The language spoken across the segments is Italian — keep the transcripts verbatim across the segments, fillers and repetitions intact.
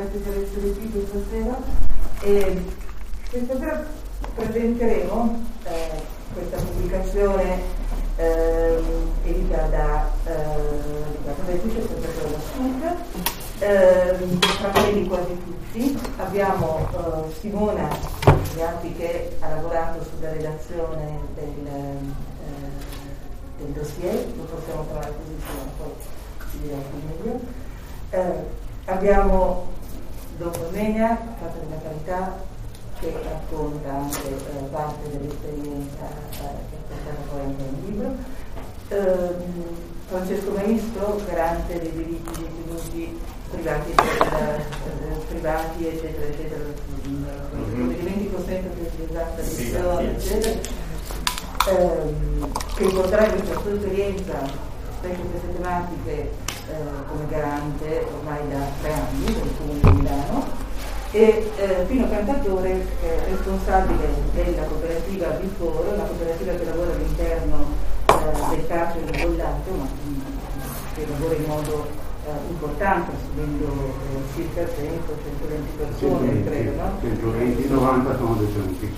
per essere qui questa sera. E questa sera presenteremo eh, questa pubblicazione eh, edita da la casa editrice della Sud, eh, fratelli quasi tutti. Abbiamo eh, Simona Giatti che ha lavorato sulla redazione del, eh, del dossier, lo possiamo trovare così, poi si dirà più meglio. Eh, abbiamo Don Romegna, Casa della Carità, che racconta anche eh, parte dell'esperienza eh, che è stata poi anche nel libro. Eh, Francesco Maestro, garante dei diritti dei detenuti privati, eccetera, eh, privati, eccetera, eccetera, mm-hmm. I dimentico sempre che si esatta l'edizione, eccetera, eh, che porterà questa sua esperienza specie queste tematiche eh, come garante ormai da tre anni del Comune di Milano, e eh, Pino Cantatore, eh, responsabile della cooperativa Biforo, una cooperativa che lavora all'interno eh, del carcere di Bollato, ma mh, che lavora in modo eh, importante, assumendo eh, circa cento centoventi persone, credo, no? centoventi, novanta sono detenuti.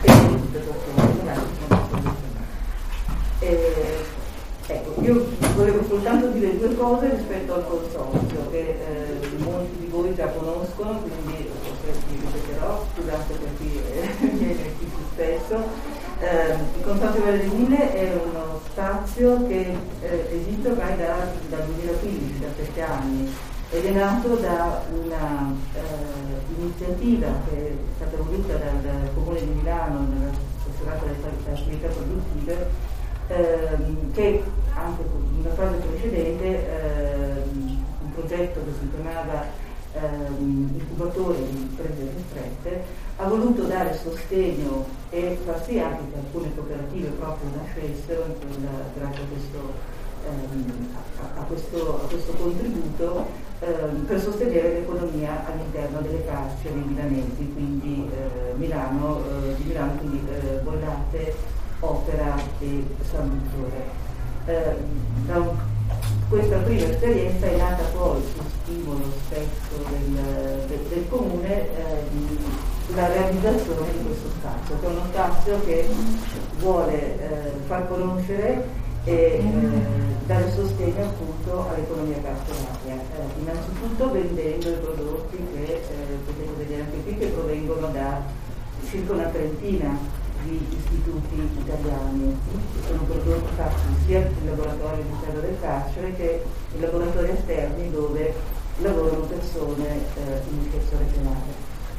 Eh, ecco, io volevo soltanto dire due cose rispetto al consorzio che eh, molti di voi già conoscono, quindi forse vi ripeterò, scusate per chi viene qui più spesso. Eh, il Consorzio Valle delle Mine è uno spazio che eh, esiste ormai da, dal duemilaquindici, da sette anni, ed è nato da una eh, iniziativa che è stata voluta dal Comune di Milano nella assessorato delle attività produttive, Ehm, che anche in una fase precedente ehm, un progetto che si chiamava ehm, incubatore di imprese ristrette ha voluto dare sostegno e far sì anche che alcune cooperative proprio nascessero grazie a questo, ehm, a, a, questo, a questo contributo ehm, per sostenere l'economia all'interno delle carceri milanesi, quindi eh, Milano, eh, di Milano, quindi eh, Bollate, Opera e San Vittore. Eh, da un, questa prima esperienza è nata poi su stimolo spesso del, del, del comune eh, di, la realizzazione di questo spazio, che è uno spazio che vuole eh, far conoscere e eh, dare sostegno appunto all'economia carceraria, eh, innanzitutto vendendo i prodotti che eh, potete vedere anche qui, che provengono da circa una trentina di istituti italiani, che sono prodotti fatti sia in laboratori all'interno del carcere che in laboratori esterni dove lavorano persone eh, in ispezione penale.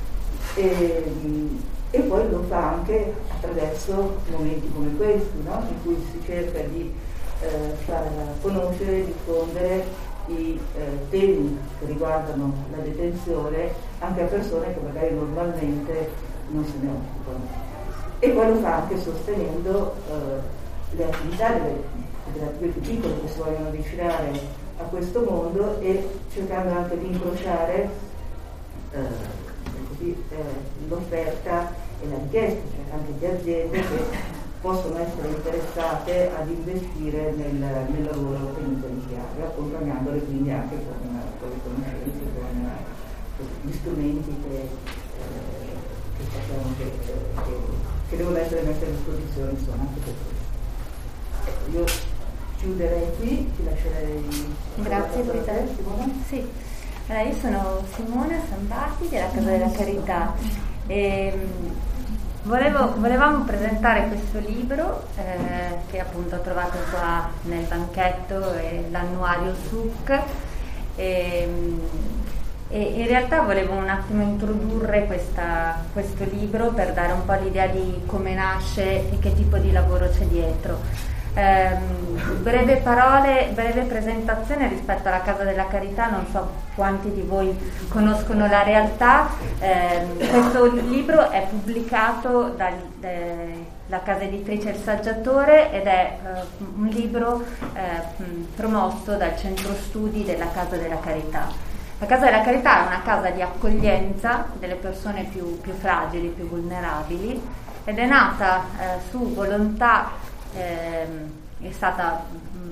E, e poi lo fa anche attraverso momenti come questi, no? In cui si cerca di eh, far conoscere, diffondere i eh, temi che riguardano la detenzione anche a persone che magari normalmente non se ne occupano. E poi lo fa anche sostenendo eh, le attività delle, delle attività più piccole che si vogliono avvicinare a questo mondo, e cercando anche di incrociare eh, così, eh, l'offerta e la richiesta, cioè anche di aziende che possono essere interessate ad investire nel, nel lavoro penitenziario, accompagnandole quindi anche con, con le conoscenze, con, con gli strumenti che, eh, che sappiamo che, che che devono essere messe a disposizione, insomma, anche per questo. Io chiuderei qui, ti lascerei. Grazie per Simona. Sì, allora, io sono Simona Sambati della Casa della Carità e volevo, volevamo presentare questo libro eh, che appunto ho trovato qua nel banchetto, è l'annuario S U C. E, E in realtà volevo un attimo introdurre questa, questo libro per dare un po' l'idea di come nasce e che tipo di lavoro c'è dietro. Ehm, breve parole, breve presentazione rispetto alla Casa della Carità, non so quanti di voi conoscono la realtà. Ehm, questo libro è pubblicato dalla casa editrice Il Saggiatore ed è eh, un libro eh, promosso dal centro studi della Casa della Carità. La Casa della Carità è una casa di accoglienza delle persone più, più fragili, più vulnerabili, ed è nata eh, su volontà, eh, è stata mh,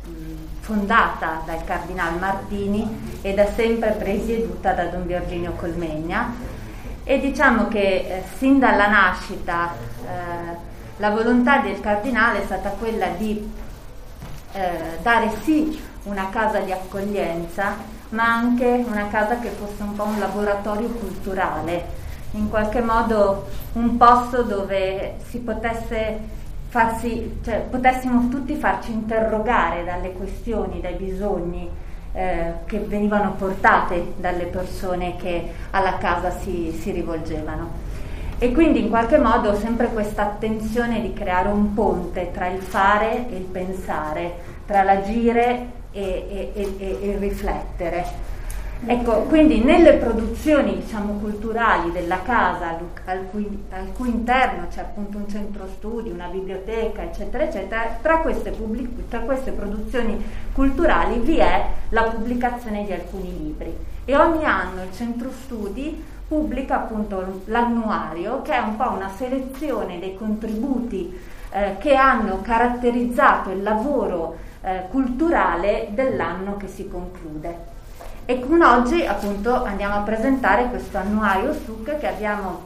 fondata dal Cardinal Martini e da sempre presieduta da Don Virginio Colmegna, e diciamo che eh, sin dalla nascita eh, la volontà del Cardinale è stata quella di eh, dare sì una casa di accoglienza, ma anche una casa che fosse un po' un laboratorio culturale, in qualche modo un posto dove si potesse farsi, cioè, potessimo tutti farci interrogare dalle questioni, dai bisogni eh, che venivano portate dalle persone che alla casa si, si rivolgevano. E quindi in qualche modo sempre questa attenzione di creare un ponte tra il fare e il pensare, tra l'agire e, e, e, e il riflettere. Ecco, quindi nelle produzioni, diciamo, culturali della casa, al cui, al cui interno c'è appunto un centro studi, una biblioteca, eccetera, eccetera, tra queste, pubblic- tra queste produzioni culturali vi è la pubblicazione di alcuni libri. E ogni anno il centro studi pubblica appunto l'annuario, che è un po' una selezione dei contributi eh, che hanno caratterizzato il lavoro eh, culturale dell'anno che si conclude. E con oggi appunto andiamo a presentare questo annuario S U C che abbiamo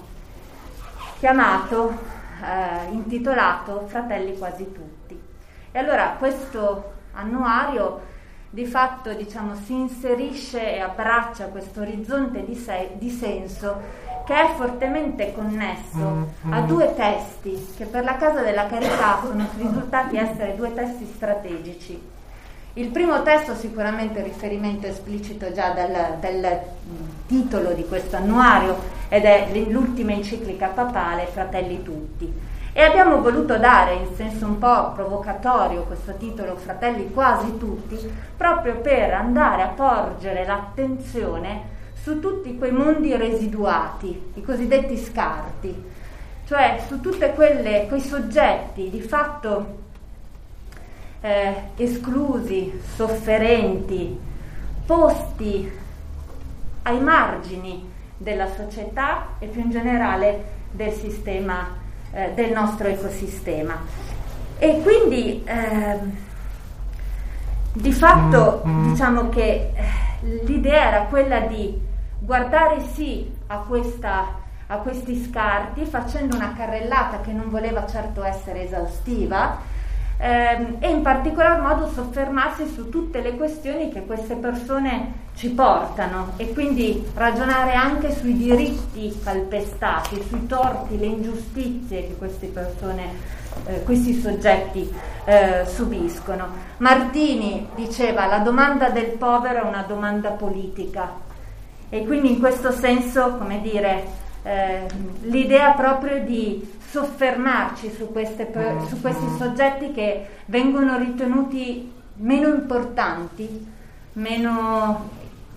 chiamato, eh, intitolato Fratelli quasi tutti. E allora questo annuario di fatto, diciamo, si inserisce e abbraccia questo orizzonte di, se- di senso che è fortemente connesso a due testi che per la Casa della Carità sono risultati essere due testi strategici. Il primo testo sicuramente riferimento esplicito già dal, dal titolo di questo annuario, ed è l'ultima enciclica papale Fratelli tutti, e abbiamo voluto dare in senso un po' provocatorio questo titolo Fratelli quasi tutti, proprio per andare a porgere l'attenzione su tutti quei mondi residuati, i cosiddetti scarti, cioè su tutte quelle quei soggetti di fatto Eh, esclusi, sofferenti, posti ai margini della società e più in generale del sistema, eh, del nostro ecosistema. E quindi eh, di fatto diciamo che l'idea era quella di guardare sì a questa a questi scarti, facendo una carrellata che non voleva certo essere esaustiva, Ehm, e in particolar modo soffermarsi su tutte le questioni che queste persone ci portano, e quindi ragionare anche sui diritti calpestati, sui torti, le ingiustizie che queste persone, eh, questi soggetti eh, subiscono. Martini diceva: la domanda del povero è una domanda politica, e quindi in questo senso, come dire, eh, l'idea proprio di soffermarci su, queste, su questi soggetti che vengono ritenuti meno importanti, meno,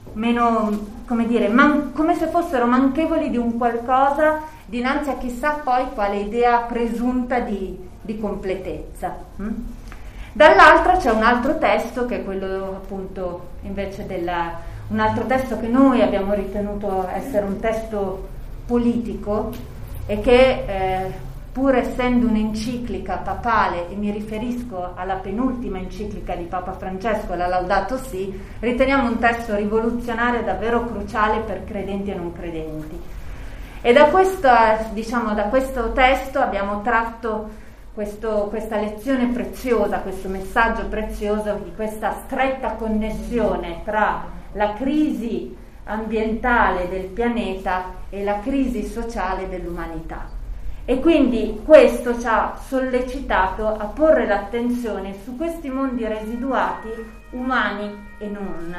meno come dire, man, come se fossero manchevoli di un qualcosa dinanzi a chissà poi quale idea presunta di, di completezza. Mm? Dall'altra c'è un altro testo, che è quello appunto invece della, un altro testo che noi abbiamo ritenuto essere un testo politico, e che eh, pur essendo un'enciclica papale, e mi riferisco alla penultima enciclica di Papa Francesco, la Laudato Si, riteniamo un testo rivoluzionario davvero cruciale per credenti e non credenti. E da questo, diciamo, da questo testo abbiamo tratto questo, questa lezione preziosa, questo messaggio prezioso di questa stretta connessione tra la crisi ambientale del pianeta e la crisi sociale dell'umanità. E quindi questo ci ha sollecitato a porre l'attenzione su questi mondi residuati, umani e non.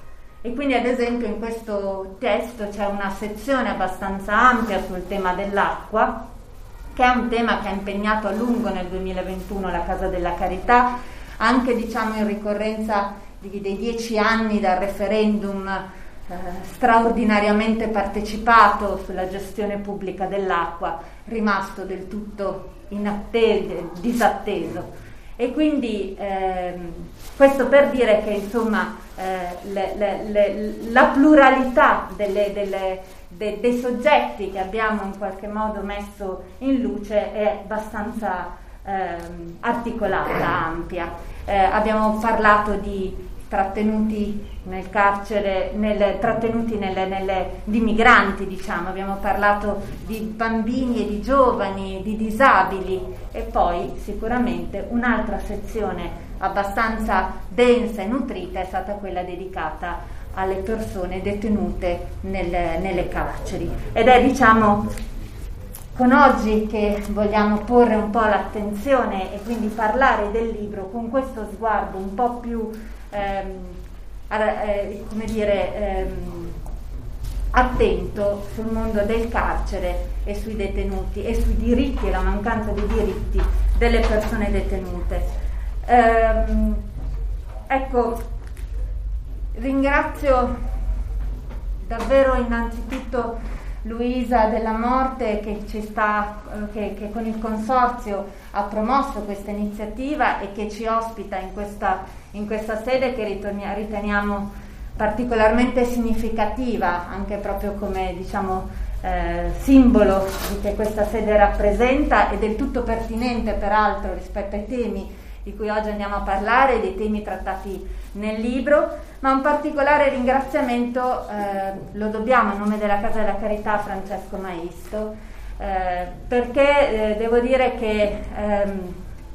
E quindi ad esempio in questo testo c'è una sezione abbastanza ampia sul tema dell'acqua, che è un tema che ha impegnato a lungo nel duemilaventuno la Casa della Carità, anche diciamo in ricorrenza di, dei dieci anni dal referendum eh, straordinariamente partecipato sulla gestione pubblica dell'acqua, rimasto del tutto inatteso, disatteso. E quindi ehm, questo per dire che insomma eh, le, le, le, la pluralità delle, delle, de, dei soggetti che abbiamo in qualche modo messo in luce è abbastanza ehm, articolata, ampia. eh, abbiamo parlato di trattenuti nel carcere, nel, trattenuti nelle, nelle, di migranti, diciamo, abbiamo parlato di bambini e di giovani, di disabili, e poi sicuramente un'altra sezione abbastanza densa e nutrita è stata quella dedicata alle persone detenute nelle, nelle carceri. Ed è, diciamo, con oggi che vogliamo porre un po' l'attenzione e quindi parlare del libro con questo sguardo un po' più ehm, eh, come dire ehm, attento sul mondo del carcere e sui detenuti e sui diritti e la mancanza di diritti delle persone detenute. Ehm, ecco, ringrazio davvero innanzitutto Luisa della Morte che ci sta, che, che con il consorzio ha promosso questa iniziativa e che ci ospita in questa, in questa sede che riteniamo particolarmente significativa, anche proprio come, diciamo, eh, simbolo di che questa sede rappresenta, e del tutto pertinente peraltro rispetto ai temi di cui oggi andiamo a parlare, dei temi trattati nel libro. Ma un particolare ringraziamento eh, lo dobbiamo a nome della Casa della Carità a Francesco Maisto, eh, perché eh, devo dire che ehm,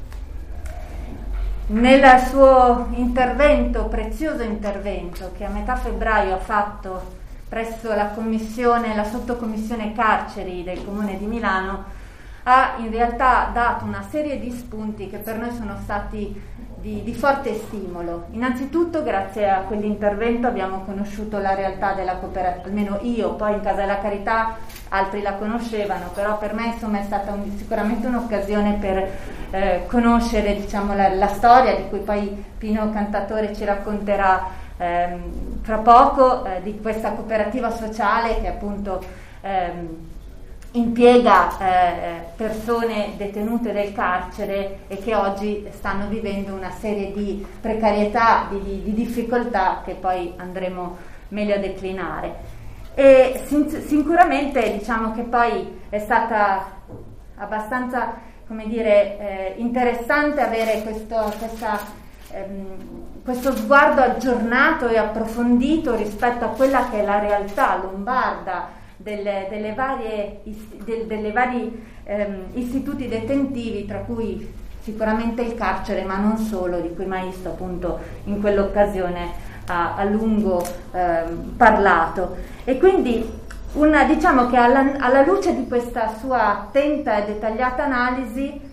nel suo intervento, prezioso intervento che a metà febbraio ha fatto presso la commissione, la sottocommissione carceri del Comune di Milano, ha in realtà dato una serie di spunti che per noi sono stati di, di forte stimolo. Innanzitutto, grazie a quell'intervento abbiamo conosciuto la realtà della cooperativa, almeno io, poi in Casa della Carità altri la conoscevano, però per me insomma è stata un, sicuramente un'occasione per eh, conoscere, diciamo, la, la storia di cui poi Pino Cantatore ci racconterà ehm, fra poco, eh, di questa cooperativa sociale che appunto ehm, impiega eh, persone detenute del carcere e che oggi stanno vivendo una serie di precarietà, di, di, di difficoltà che poi andremo meglio a declinare. E sin- sicuramente diciamo che poi è stata abbastanza, come dire, eh, interessante avere questo, questa, ehm, questo sguardo aggiornato e approfondito rispetto a quella che è la realtà lombarda Delle, delle varie del, delle vari ehm, istituti detentivi, tra cui sicuramente il carcere, ma non solo, di cui Maisto appunto in quell'occasione ha a lungo ehm, parlato. E quindi una, diciamo che alla, alla luce di questa sua attenta e dettagliata analisi,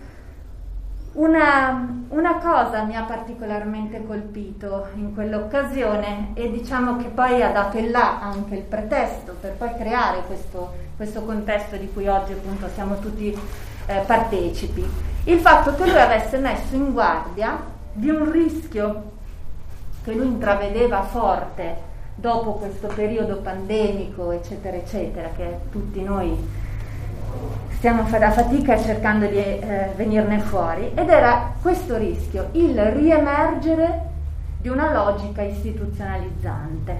Una, una cosa mi ha particolarmente colpito in quell'occasione, e diciamo che poi ha dato il là anche il pretesto per poi creare questo, questo contesto di cui oggi appunto siamo tutti eh, partecipi, il fatto che lui avesse messo in guardia di un rischio che lui intravedeva forte dopo questo periodo pandemico eccetera eccetera, che tutti noi stiamo a fatica cercando di eh, venirne fuori, ed era questo rischio, il riemergere di una logica istituzionalizzante.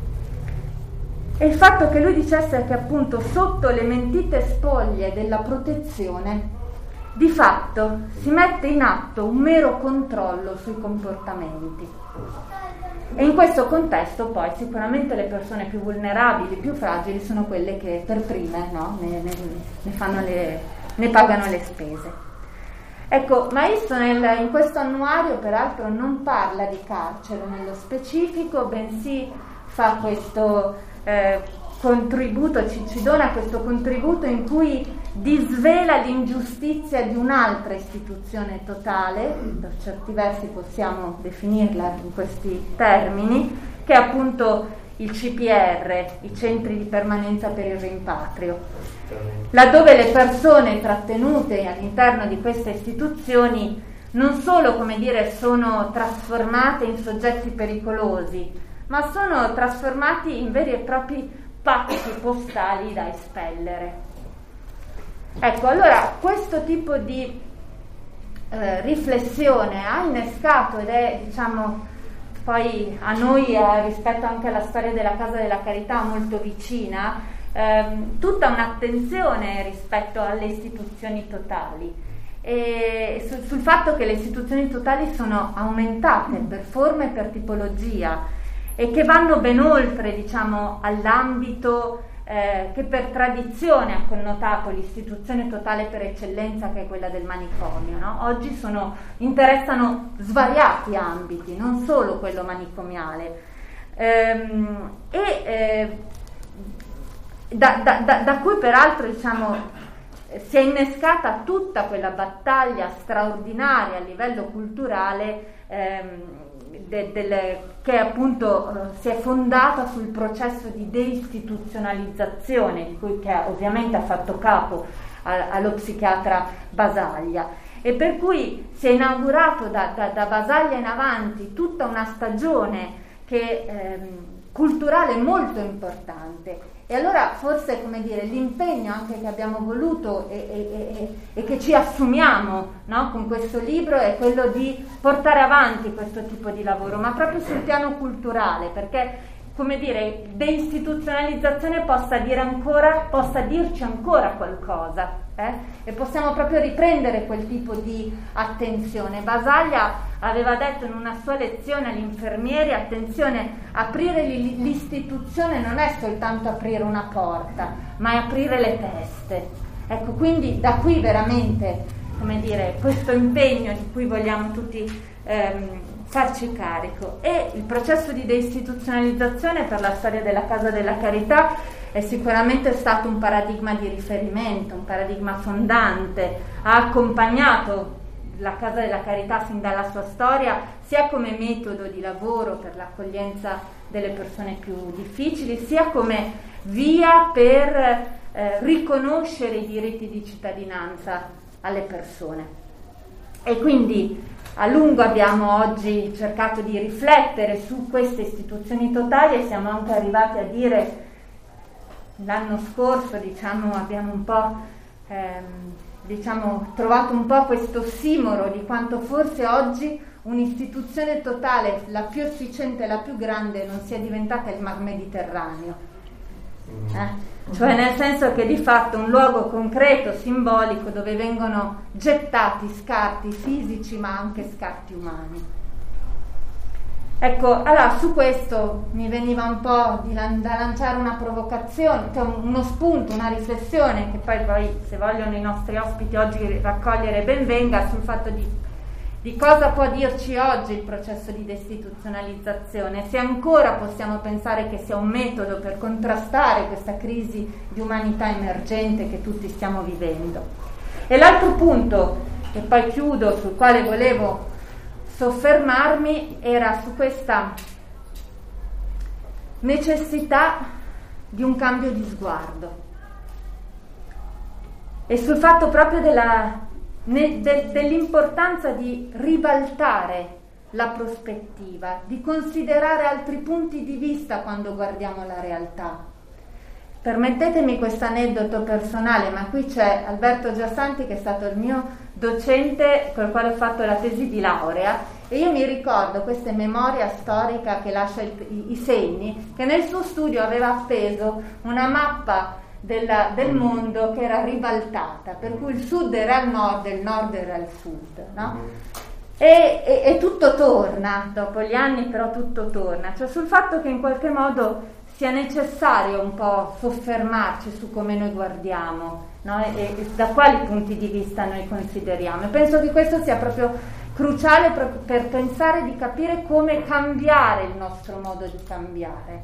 E il fatto che lui dicesse che appunto sotto le mentite spoglie della protezione di fatto si mette in atto un mero controllo sui comportamenti. E in questo contesto poi sicuramente le persone più vulnerabili, più fragili sono quelle che per prime, no, ne, ne, ne, fanno le, ne pagano le spese. Ecco, Maisto nel, in questo annuario peraltro non parla di carcere nello specifico, bensì fa questo eh, contributo, ci, ci dona questo contributo in cui disvela l'ingiustizia di un'altra istituzione totale, per certi versi possiamo definirla in questi termini, che è appunto il C P R, i centri di permanenza per il rimpatrio, laddove le persone trattenute all'interno di queste istituzioni non solo, come dire, sono trasformate in soggetti pericolosi, ma sono trasformati in veri e propri pacchi postali da espellere. Ecco, allora questo tipo di eh, riflessione ha innescato, ed è, diciamo, poi a noi eh, rispetto anche alla storia della Casa della Carità molto vicina, ehm, tutta un'attenzione rispetto alle istituzioni totali. e sul, sul fatto che le istituzioni totali sono aumentate per forma e per tipologia e che vanno ben oltre, diciamo, all'ambito eh, che per tradizione ha connotato l'istituzione totale per eccellenza, che è quella del manicomio, no? Oggi sono, interessano svariati ambiti, non solo quello manicomiale. Ehm, e eh, da, da, da, da cui peraltro, diciamo, si è innescata tutta quella battaglia straordinaria a livello culturale ehm, de, de, che appunto eh, si è fondata sul processo di deistituzionalizzazione di cui che ovviamente ha fatto capo a, allo psichiatra Basaglia, e per cui si è inaugurato da, da, da Basaglia in avanti tutta una stagione che, ehm, culturale molto importante. E allora forse, come dire, l'impegno anche che abbiamo voluto e, e, e, e che ci assumiamo, no, con questo libro è quello di portare avanti questo tipo di lavoro, ma proprio sul piano culturale, perché, come dire, deistituzionalizzazione possa dire ancora, possa dirci ancora qualcosa, eh? E possiamo proprio riprendere quel tipo di attenzione. Basaglia aveva detto in una sua lezione agli infermieri: attenzione, aprire l'istituzione non è soltanto aprire una porta, ma è aprire le teste. Ecco, quindi da qui veramente, come dire, questo impegno di cui vogliamo tutti ehm, farci carico. E il processo di deistituzionalizzazione per la storia della Casa della Carità è sicuramente stato un paradigma di riferimento, un paradigma fondante, ha accompagnato la Casa della Carità sin dalla sua storia, sia come metodo di lavoro per l'accoglienza delle persone più difficili, sia come via per eh, riconoscere i diritti di cittadinanza alle persone. E quindi a lungo abbiamo oggi cercato di riflettere su queste istituzioni totali e siamo anche arrivati a dire, l'anno scorso, diciamo, abbiamo un po' ehm, diciamo, trovato un po' questo ossimoro di quanto forse oggi un'istituzione totale, la più efficiente e la più grande, non sia diventata il Mar Mediterraneo. Eh? Cioè nel senso che di fatto un luogo concreto, simbolico, dove vengono gettati scarti fisici ma anche scarti umani. Ecco, allora su questo mi veniva un po' di lan- da lanciare una provocazione, cioè uno spunto, una riflessione, che poi, poi se vogliono i nostri ospiti oggi raccogliere ben venga, sul fatto di, di cosa può dirci oggi il processo di deistituzionalizzazione, se ancora possiamo pensare che sia un metodo per contrastare questa crisi di umanità emergente che tutti stiamo vivendo. E l'altro punto, e poi chiudo, sul quale volevo soffermarmi, era su questa necessità di un cambio di sguardo e sul fatto proprio della, ne, de, dell'importanza di ribaltare la prospettiva, di considerare altri punti di vista quando guardiamo la realtà. Permettetemi questo aneddoto personale, ma qui c'è Alberto Giassanti, che è stato il mio docente col quale ho fatto la tesi di laurea, e io mi ricordo questa memoria storica che lascia il, i, i segni, che nel suo studio aveva appeso una mappa della, del mondo che era ribaltata, per cui il sud era al nord e il nord era al sud, no? E, e, e tutto torna, dopo gli anni però tutto torna, cioè sul fatto che in qualche modo sia necessario un po' soffermarci su come noi guardiamo, no? e, e da quali punti di vista noi consideriamo. E penso che questo sia proprio cruciale proprio per pensare di capire come cambiare il nostro modo di cambiare.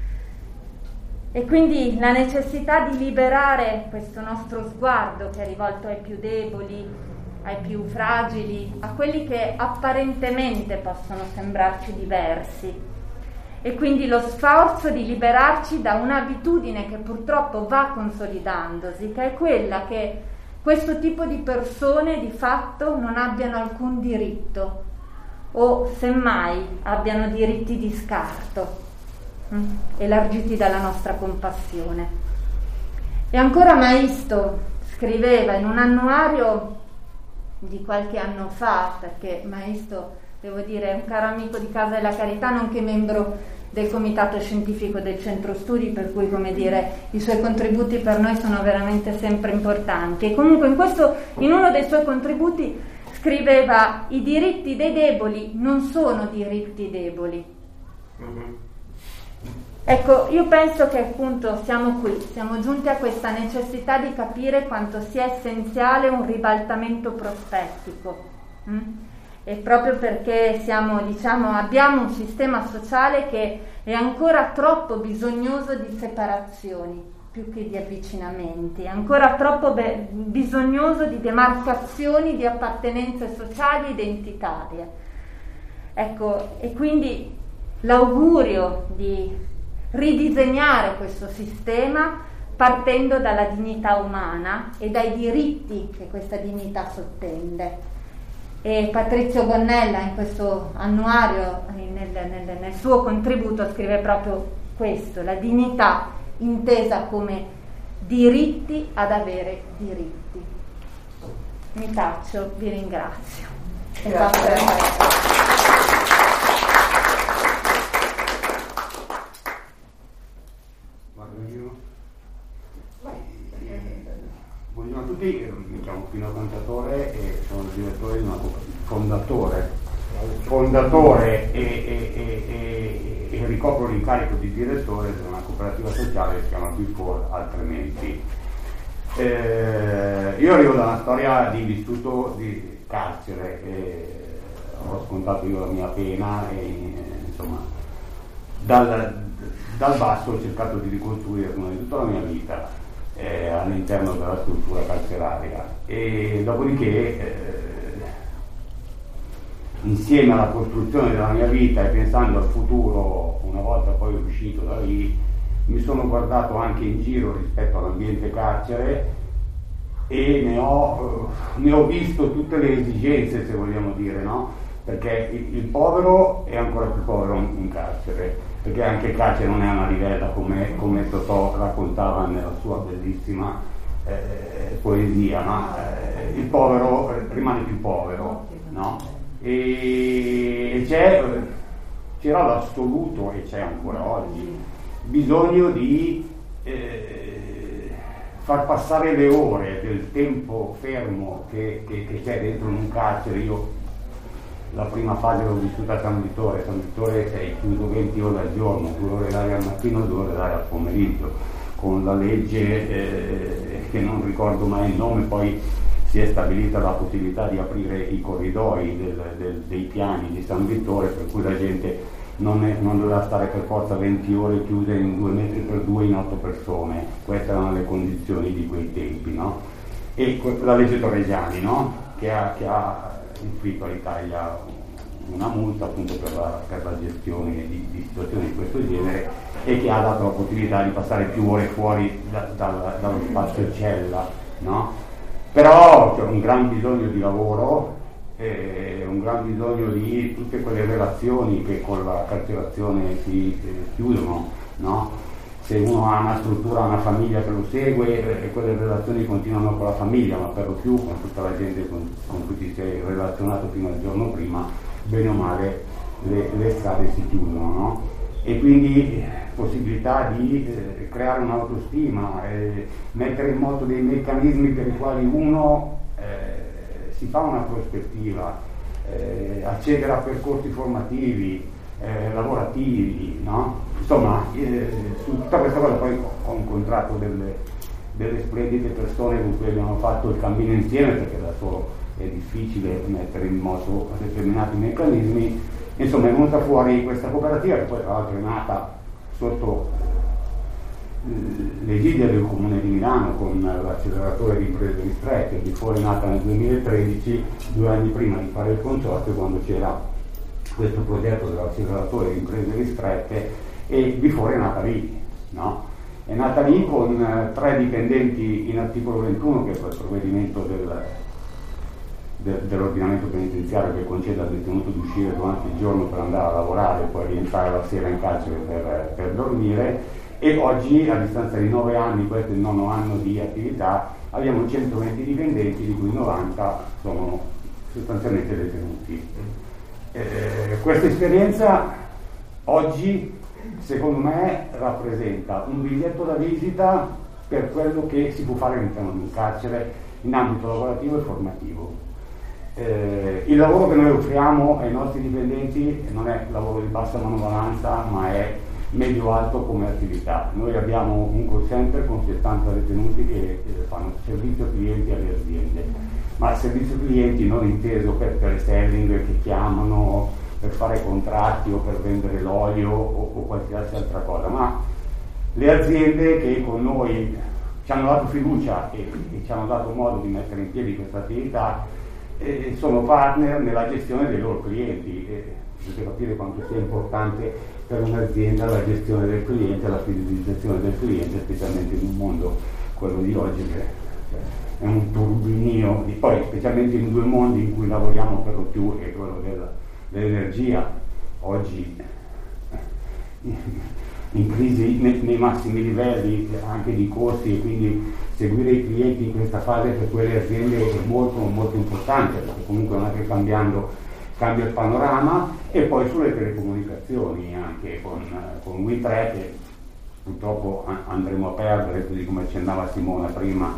E quindi la necessità di liberare questo nostro sguardo che è rivolto ai più deboli, ai più fragili, a quelli che apparentemente possono sembrarci diversi. E quindi lo sforzo di liberarci da un'abitudine che purtroppo va consolidandosi, che è quella che questo tipo di persone di fatto non abbiano alcun diritto o semmai abbiano diritti di scarto, mh, elargiti dalla nostra compassione. E ancora Maisto scriveva in un annuario di qualche anno fa, perché Maisto, devo dire, è un caro amico di Casa della Carità, nonché membro del comitato scientifico del centro studi, per cui, come dire, i suoi contributi per noi sono veramente sempre importanti. E comunque in questo, in uno dei suoi contributi scriveva: i diritti dei deboli non sono diritti deboli. Mm-hmm. Ecco, io penso che appunto siamo qui, siamo giunti a questa necessità di capire quanto sia essenziale un ribaltamento prospettico. Mm? E proprio perché siamo, diciamo, abbiamo un sistema sociale che è ancora troppo bisognoso di separazioni più che di avvicinamenti, è ancora troppo be- bisognoso di demarcazioni di appartenenze sociali identitarie. Ecco, e quindi l'augurio di ridisegnare questo sistema partendo dalla dignità umana e dai diritti che questa dignità sottende. E Patrizio Gonnella in questo annuario, nel, nel, nel suo contributo, scrive proprio questo: la dignità intesa come diritti ad avere diritti. Mi taccio, vi ringrazio. Grazie. Buongiorno a tutti, mi chiamo Pino Cantatore e sono il direttore di una fondatore, fondatore e, e, e, e, e ricopro l'incarico di direttore di una cooperativa sociale che si chiama Before Altrimenti. Eh, io arrivo da una storia di vissuto di carcere, e ho scontato io la mia pena e insomma dal, dal basso ho cercato di ricostruire prima di tutta la mia vita Eh, all'interno della struttura carceraria e dopodiché eh, insieme alla costruzione della mia vita e pensando al futuro una volta poi uscito da lì mi sono guardato anche in giro rispetto all'ambiente carcere e ne ho, eh, ne ho visto tutte le esigenze, se vogliamo dire, no? Perché il, il povero è ancora più povero in carcere, perché anche il carcere non è una livella come, come Totò raccontava nella sua bellissima eh, poesia, ma eh, il povero rimane più povero, no? E c'è, c'era l'assoluto, e c'è ancora oggi, bisogno di eh, far passare le ore del tempo fermo che, che, che c'è dentro in un carcere. Io la prima fase l'ho vissuta a San Vittore. San Vittore sei chiuso venti ore al giorno, due ore d'aria al mattino, due ore d'aria al pomeriggio, con la legge eh, che non ricordo mai il nome, poi si è stabilita la possibilità di aprire i corridoi del, del, dei piani di San Vittore, per cui la gente non, è, non doveva stare per forza venti ore chiuse in due metri per due in otto persone. Queste erano le condizioni di quei tempi, no? E la legge Torreggiani, no? Che ha, che ha inflitto all'Italia una multa appunto per la, per la gestione di, di situazioni di questo genere e che ha dato la possibilità di passare più ore fuori da, da, dallo spazio cella, no? Però c'è un gran bisogno di lavoro, eh, un gran bisogno di tutte quelle relazioni che con la carcerazione si eh, chiudono, no? Se uno ha una struttura, una famiglia che lo segue, eh, quelle relazioni continuano con la famiglia, ma per lo più con tutta la gente con, con cui ti sei relazionato fino al giorno prima, bene o male le, le strade si chiudono, no? E quindi possibilità di eh, creare un'autostima, eh, mettere in moto dei meccanismi per i quali uno eh, si fa una prospettiva, eh, accedere a percorsi formativi, eh, lavorativi, no? Insomma, eh, su tutta questa cosa poi ho incontrato delle, delle splendide persone con cui abbiamo fatto il cammino insieme, perché da solo è difficile mettere in moto determinati meccanismi. Insomma, è venuta fuori questa cooperativa, che poi tra l'altro è nata sotto l'egidia del Comune di Milano con l'acceleratore di imprese ristrette. Before è nata nel duemilatredici, due anni prima di fare il consorzio, quando c'era questo progetto dell'acceleratore di imprese ristrette, e Before è nata lì, no? È nata lì con eh, tre dipendenti in articolo ventuno, che è quel provvedimento del, de, dell'ordinamento penitenziario che concede al detenuto di uscire durante il giorno per andare a lavorare e poi rientrare la sera in carcere per, per dormire. E oggi, a distanza di nove anni, questo è il nono anno di attività, abbiamo centoventi dipendenti, di cui novanta sono sostanzialmente detenuti. Eh, questa esperienza oggi secondo me rappresenta un biglietto da visita per quello che si può fare all'interno di un carcere in ambito lavorativo e formativo. Eh, il lavoro che noi offriamo ai nostri dipendenti non è lavoro di bassa manovalanza, ma è medio-alto come attività. Noi abbiamo un call center con settanta detenuti che eh, fanno servizio clienti alle aziende, ma servizio clienti non inteso per, per reselling che chiamano per fare contratti o per vendere l'olio o, o qualsiasi altra cosa, ma le aziende che con noi ci hanno dato fiducia e, e ci hanno dato modo di mettere in piedi questa attività eh, sono partner nella gestione dei loro clienti. Eh, dovete capire quanto sia importante per un'azienda la gestione del cliente, la fidelizzazione del cliente, specialmente in un mondo, quello di oggi, che è un turbinio, di, poi specialmente in due mondi in cui lavoriamo per lo più, è quello della, dell'energia, oggi in crisi nei, nei massimi livelli anche di costi, e quindi seguire i clienti in questa fase per quelle aziende è molto molto importante, perché comunque non è che cambiando cambia il panorama. E poi sulle telecomunicazioni anche con, con Wi tre, che purtroppo andremo a perdere, così come accennava Simona prima,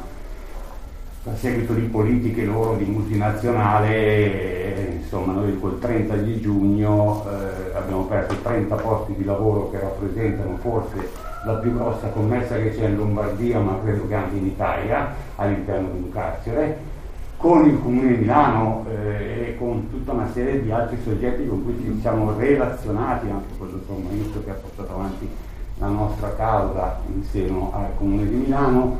a seguito di politiche loro di multinazionale. Insomma, noi col trenta di giugno eh, abbiamo perso trenta posti di lavoro che rappresentano forse la più grossa commessa che c'è in Lombardia, ma credo che anche in Italia, all'interno di un carcere, con il Comune di Milano eh, e con tutta una serie di altri soggetti con cui ci siamo relazionati, anche con il dottor Maestro che ha portato avanti la nostra causa in seno al Comune di Milano.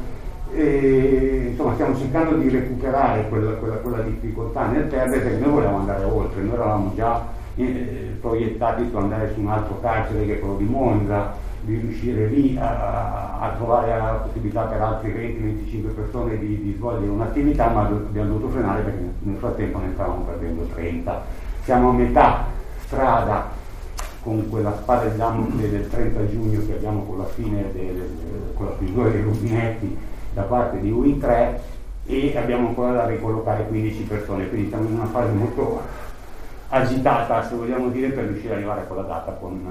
E, insomma, stiamo cercando di recuperare quella, quella, quella difficoltà nel perdere, perché noi volevamo andare oltre. Noi eravamo già eh, proiettati su andare su un altro carcere, che è quello di Monza, di riuscire lì a, a trovare la possibilità per altri venti venticinque persone di, di svolgere un'attività, ma abbiamo dovuto frenare perché nel frattempo ne stavamo perdendo trenta. Siamo a metà strada con quella spada di Damocle del trenta giugno che abbiamo con la fine del, con la chiusura dei rubinetti da parte di Wi tre, e abbiamo ancora da ricollocare quindici persone, quindi siamo in una fase molto agitata, se vogliamo dire, per riuscire ad arrivare a quella data con,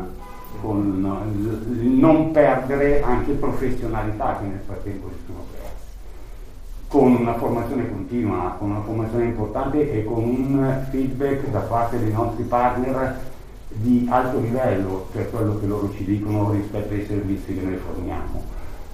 con il non perdere anche professionalità che nel frattempo si sono perse, con una formazione continua, con una formazione importante e con un feedback da parte dei nostri partner di alto livello per quello che loro ci dicono rispetto ai servizi che noi forniamo.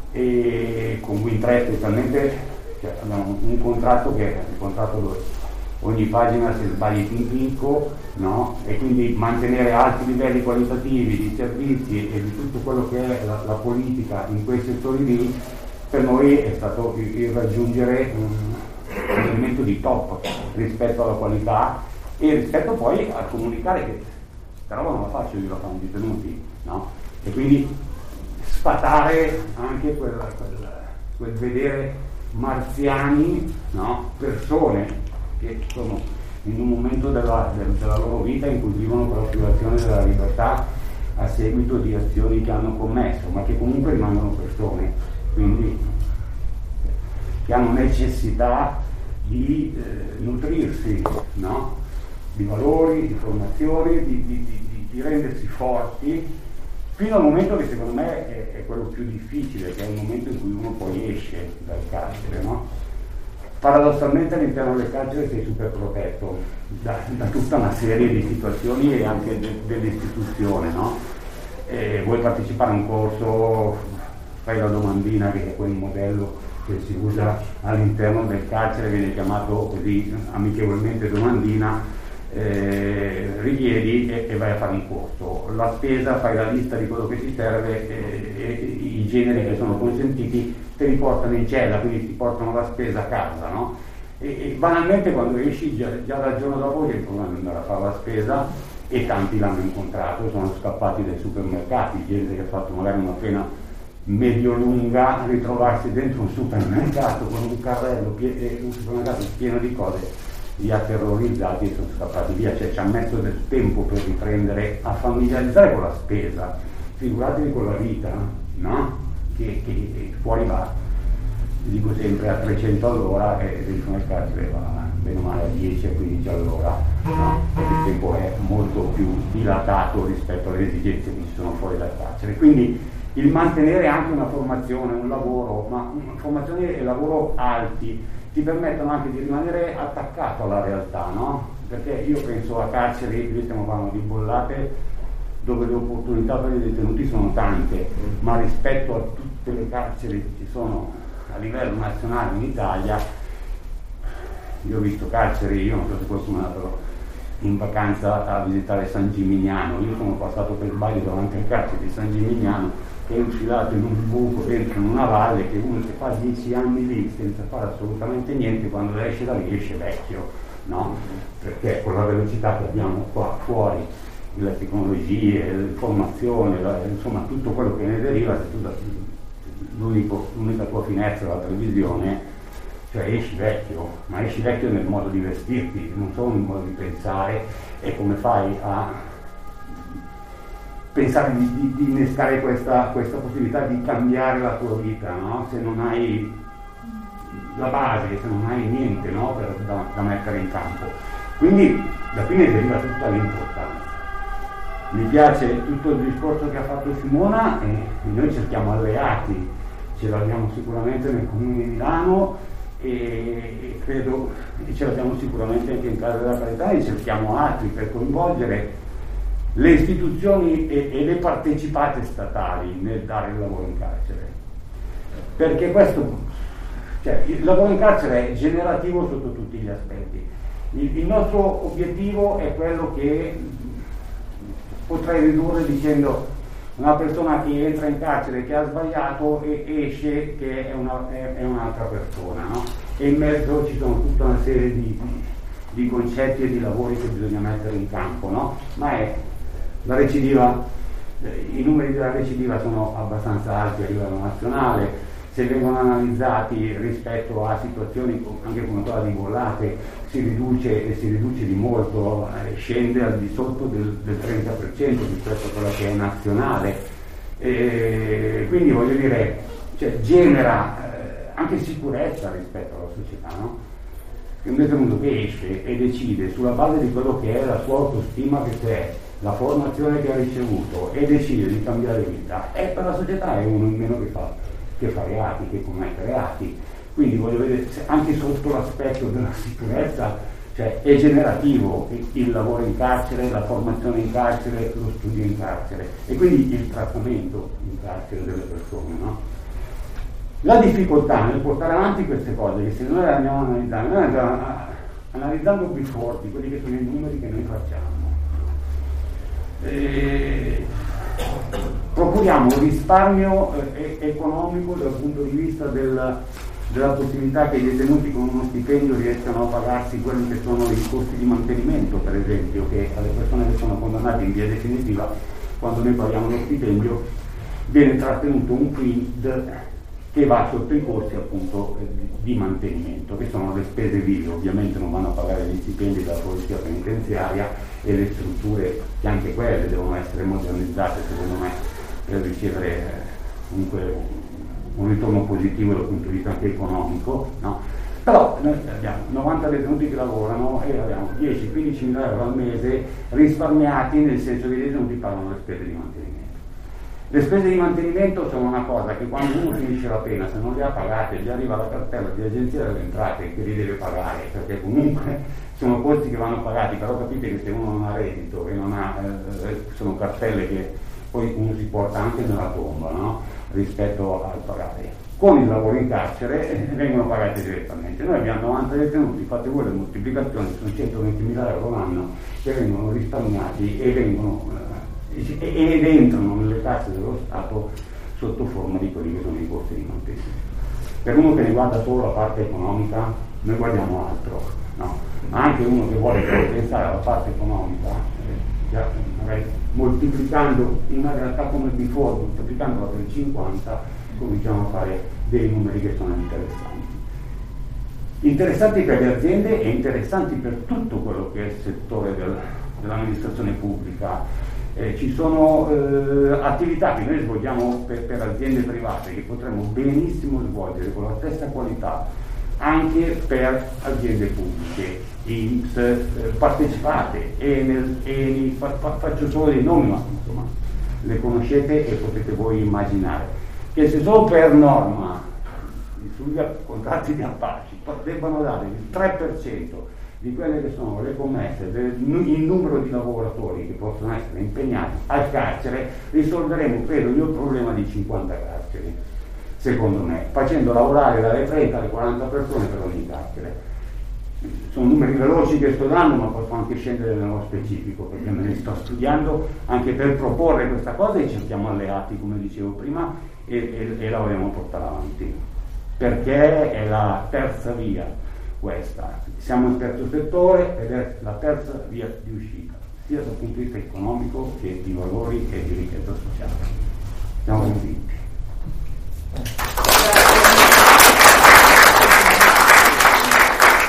E con Wi tre specialmente, cioè, abbiamo un contratto che è un contratto dove ogni pagina si sbaglia in picco, no? E quindi mantenere alti livelli qualitativi di servizi e di tutto quello che è la, la politica in quei settori lì, per noi è stato il, il raggiungere un, un elemento di top rispetto alla qualità e rispetto poi a comunicare che questa roba non la faccio io, la fanno i detenuti, no? E quindi sfatare anche quel, quel, quel vedere marziani, no? Persone che sono in un momento della, della loro vita in cui vivono per la privazione della libertà a seguito di azioni che hanno commesso, ma che comunque rimangono persone, quindi che hanno necessità di eh, nutrirsi, no? Di valori, di formazione, di, di, di, di rendersi forti, fino al momento che secondo me è, è quello più difficile, che è il momento in cui uno poi esce dal carcere, no? Paradossalmente all'interno del carcere sei super protetto da, da tutta una serie di situazioni e anche de, dell'istituzione, no? E vuoi partecipare a un corso, fai la domandina, che è quel modello che si usa all'interno del carcere, viene chiamato così amichevolmente domandina. Eh, richiedi e, e vai a fare un corso, la spesa, fai la lista di quello che ti serve e, e i generi che sono consentiti te li portano in cella, quindi ti portano la spesa a casa, no? E, e banalmente quando esci già, già dal giorno dopo c'è il problema di andare a fare la spesa, e tanti l'hanno incontrato, sono scappati dai supermercati, gente che ha fatto magari una pena medio-lunga, ritrovarsi dentro un supermercato con un carrello pie- un supermercato pieno di cose, li ha terrorizzati e sono scappati via, cioè ci ha messo del tempo per riprendere a familiarizzare con la spesa, figuratevi con la vita, no? Che, che fuori va, dico sempre, a trecento all'ora e dentro nel carcere va bene o male a dieci a quindici all'ora, no? Perché il tempo è molto più dilatato rispetto alle esigenze che ci sono fuori dal carcere. Quindi il mantenere anche una formazione, un lavoro, ma una formazione e lavoro alti, ti permettono anche di rimanere attaccato alla realtà, no? Perché io penso a carceri, qui stiamo parlando di Bollate, dove le opportunità per i detenuti sono tante, ma rispetto a tutte le carceri che ci sono a livello nazionale in Italia, io ho visto carceri, io non so se qualcuno è andato in vacanza a visitare San Gimignano, io sono passato per sbaglio davanti al carcere di San Gimignano, che è infilato in un buco dentro in una valle, che uno che fa dieci anni lì senza fare assolutamente niente, quando esce da lì esce vecchio, no? Perché con la velocità che abbiamo qua fuori, le tecnologie, l'informazione, la, insomma tutto quello che ne deriva, se tu da, l'unico, l'unica tua finestra è la televisione, cioè esci vecchio, ma esci vecchio nel modo di vestirti, non solo nel modo di pensare, e come fai a pensare di, di, di innescare questa, questa possibilità di cambiare la tua vita, no? Se non hai la base, se non hai niente, no? per, da, da mettere in campo. Quindi da qui ne deriva tutta l'importanza. Mi piace tutto il discorso che ha fatto Simona, e noi cerchiamo alleati, ce l'abbiamo sicuramente nel Comune di Milano e credo che ce l'abbiamo sicuramente anche in Casa della Carità, e cerchiamo altri per coinvolgere le istituzioni e, e le partecipate statali nel dare il lavoro in carcere, perché questo, cioè, il lavoro in carcere è generativo sotto tutti gli aspetti. Il, il nostro obiettivo è quello che potrei ridurre dicendo: una persona che entra in carcere che ha sbagliato e esce che è, una, è, è un'altra persona, no? E in mezzo ci sono tutta una serie di, di concetti e di lavori che bisogna mettere in campo, no? Ma è la recidiva, eh, i numeri della recidiva sono abbastanza alti a livello nazionale, se vengono analizzati rispetto a situazioni anche come quella di Bollate si riduce e si riduce di molto, eh, scende al di sotto del, del trenta per cento rispetto a quella che è nazionale, e quindi voglio dire, cioè, genera eh, anche sicurezza rispetto alla società, no? Un detenuto che esce e decide sulla base di quello che è la sua autostima, che c'è, la formazione che ha ricevuto, e decide di cambiare vita, e per la società è uno in meno che fa, che fa reati, che commette reati. Quindi voglio vedere anche sotto l'aspetto della sicurezza, cioè è generativo il, il lavoro in carcere, la formazione in carcere, lo studio in carcere, e quindi il trattamento in carcere delle persone, no? La difficoltà nel portare avanti queste cose, che se noi le andiamo a analizzare, noi andiamo a, analizzando più forti quelli che sono i numeri che noi facciamo, e procuriamo un risparmio eh, economico dal punto di vista del, della possibilità che i detenuti con uno stipendio riescano a pagarsi quelli che sono i costi di mantenimento, per esempio, che alle persone che sono condannate in via definitiva, quando noi paghiamo lo stipendio, viene trattenuto un quid che va sotto i costi appunto di mantenimento, che sono le spese vive. Ovviamente non vanno a pagare gli stipendi della polizia penitenziaria, e le strutture, che anche quelle devono essere modernizzate secondo me per ricevere comunque un ritorno positivo dal punto di vista anche economico, no? Però noi abbiamo novanta detenuti che lavorano e abbiamo dieci quindici mila euro al mese risparmiati, nel senso che i detenuti pagano le spese di mantenimento. Le spese di mantenimento sono una cosa che quando uno finisce la pena, se non le ha pagate, gli arriva la cartella di agenzia delle entrate che li deve pagare, perché comunque sono costi che vanno pagati. Però capite che se uno non ha reddito e non ha, eh, sono cartelle che poi uno si porta anche nella tomba, no? Rispetto al pagare. Con il lavoro in carcere eh, vengono pagati direttamente. Noi abbiamo novanta detenuti, fate voi le moltiplicazioni, sono centoventimila euro l'anno che vengono risparmiati e vengono eh, ed entrano nelle casse dello Stato sotto forma di quelli che sono i costi di mantenimento. Per uno che ne guarda solo la parte economica, noi guardiamo altro, no? Ma anche uno che vuole pensare alla parte economica, eh, già, magari moltiplicando una realtà come before, moltiplicandola per cinquanta, cominciamo a fare dei numeri che sono interessanti. Interessanti per le aziende e interessanti per tutto quello che è il settore del, dell'amministrazione pubblica. Eh, ci sono eh, attività che noi svolgiamo per, per aziende private che potremmo benissimo svolgere con la stessa qualità anche per aziende pubbliche. I, eh, partecipate e, nel, e fa, fa, faccio solo dei nomi, ma insomma le conoscete e potete voi immaginare che se solo per norma sugli contratti di appalti debbano dare il tre per cento di quelle che sono le commesse, del, il numero di lavoratori che possono essere impegnati al carcere, risolveremo credo io il problema di cinquanta carceri, secondo me, facendo lavorare dalle trenta alle quaranta persone per ogni carcere. Sono numeri veloci che sto dando, ma posso anche scendere nello specifico perché me ne sto studiando anche per proporre questa cosa e cerchiamo alleati, come dicevo prima, e, e, e la vogliamo portare avanti, perché è la terza via questa. Siamo in terzo settore ed è la terza via di uscita, sia dal punto di vista economico che di valori e di ricchezza sociale. Siamo convinti.